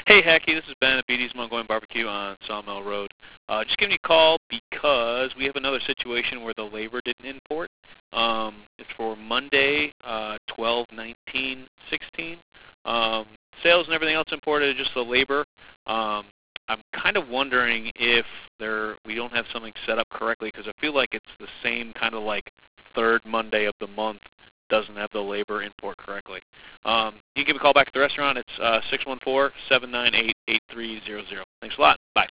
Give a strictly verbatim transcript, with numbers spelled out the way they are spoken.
Hey, Hacky, this is Ben at B D's Mongolian Barbecue on Sawmill Road. Uh, just giving you a call because we have another situation where the labor didn't import. Um, it's for Monday, uh, twelve nineteen sixteen. Um, sales and everything else imported, just the labor. Um, I'm kind of wondering if there we don't have something set up correctly because I feel like it's the same kind of like third Monday of the month doesn't have the labor import correctly. Um, you can give me a call back at the restaurant. It's uh, six one four, seven nine eight, eight three zero zero. Thanks a lot. Bye.